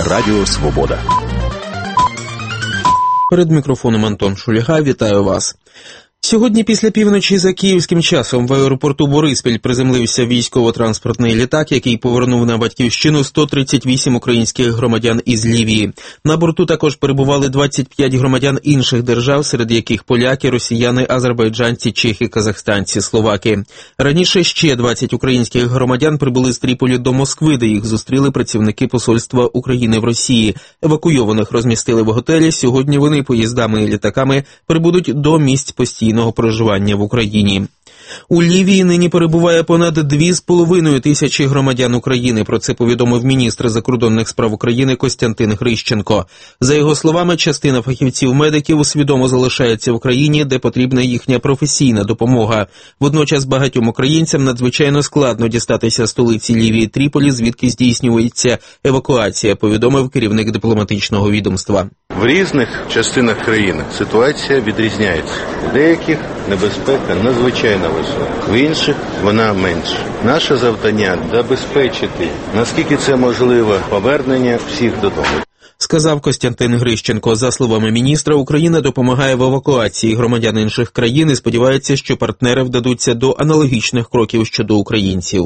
Радіо Свобода. Перед мікрофоном Антон Шульга. Вітаю вас. Сьогодні після півночі за київським часом в аеропорту Бориспіль приземлився військово-транспортний літак, який повернув на батьківщину 138 українських громадян із Лівії. На борту також перебували 25 громадян інших держав, серед яких поляки, росіяни, азербайджанці, чехи, казахстанці, словаки. Раніше ще 20 українських громадян прибули з Тріполі до Москви, де їх зустріли працівники посольства України в Росії. Евакуйованих розмістили в готелі. Сьогодні вони поїздами і літаками прибудуть до місць постійного проживання в Україні. У Лівії нині перебуває понад 2,5 тисячі громадян України. Про це повідомив міністр закордонних справ України Костянтин Грищенко. За його словами, частина фахівців-медиків свідомо залишається в країні, де потрібна їхня професійна допомога. Водночас багатьом українцям надзвичайно складно дістатися столиці Лівії Тріполі, звідки здійснюється евакуація, повідомив керівник дипломатичного відомства. В різних частинах країни ситуація відрізняється. В деяких небезпека надзвичайно висока, в інших вона менша. Наше завдання – забезпечити, наскільки це можливо, повернення всіх додому. Сказав Костянтин Грищенко. За словами міністра, Україна допомагає в евакуації громадян інших країн і сподівається, що партнери вдадуться до аналогічних кроків щодо українців.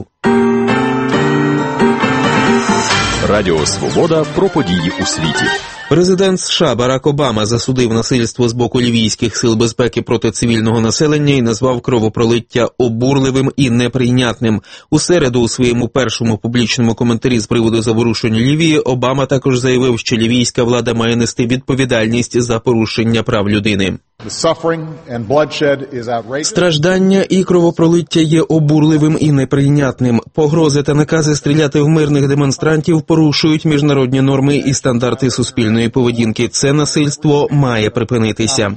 Радіо Свобода про події у світі. Президент США Барак Обама засудив насильство з боку лівійських сил безпеки проти цивільного населення і назвав кровопролиття обурливим і неприйнятним. У середу у своєму першому публічному коментарі з приводу заворушень Лівії Обама також заявив, що лівійська влада має нести відповідальність за порушення прав людини. Страждання і кровопролиття є обурливим і неприйнятним. Погрози та накази стріляти в мирних демонстрантів порушують міжнародні норми і стандарти суспільної поведінки. Це насильство має припинитися,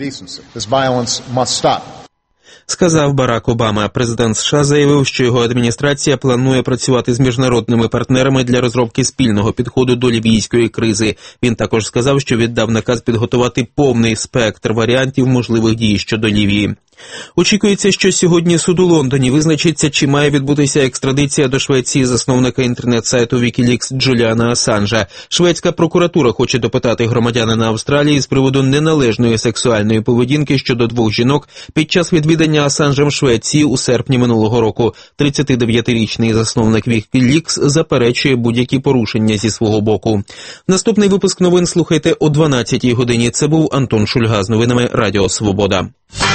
сказав Барак Обама. Президент США заявив, що його адміністрація планує працювати з міжнародними партнерами для розробки спільного підходу до лівійської кризи. Він також сказав, що віддав наказ підготувати повний спектр варіантів можливих дій щодо Лівії. Очікується, що сьогодні суд у Лондоні визначиться, чи має відбутися екстрадиція до Швеції засновника інтернет-сайту Wikileaks Джуліана Асанжа. Шведська прокуратура хоче допитати громадянина Австралії з приводу неналежної сексуальної поведінки щодо 2 жінок під час відвідання Асанжем Швеції у серпні минулого року. 39-річний засновник Wikileaks заперечує будь-які порушення зі свого боку. Наступний випуск новин слухайте о 12-й годині. Це був Антон Шульга з новинами Радіо Свобода.